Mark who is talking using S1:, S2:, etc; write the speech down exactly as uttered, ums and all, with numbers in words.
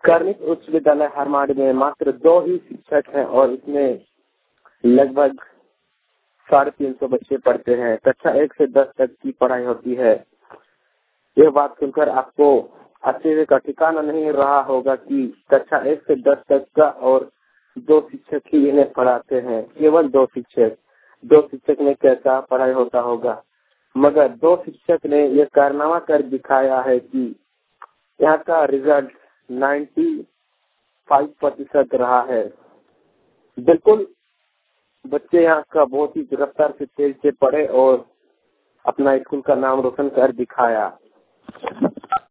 S1: कार्मिक उच्च विद्यालय हरमाड़ी में मात्र दो ही शिक्षक हैं और इसमें लगभग साढ़े तीन सौ बच्चे पढ़ते हैं। कक्षा एक से दस तक की पढ़ाई होती है। यह बात सुनकर आपको आश्चर्य का ठिकाना नहीं रहा होगा कि कक्षा एक से दस तक का और दो शिक्षक ही इन्हें पढ़ाते हैं। केवल दो शिक्षक दो शिक्षक में कैसा पढ़ाई होता होगा, मगर दो शिक्षक ने यह कारनामा कर दिखाया है कि यहाँ का रिजल्ट पचानवे प्रतिशत रहा है। बिल्कुल बच्चे यहाँ का बहुत ही रफ्तार से तेज से पढ़े और अपना स्कूल का नाम रोशन कर दिखाया।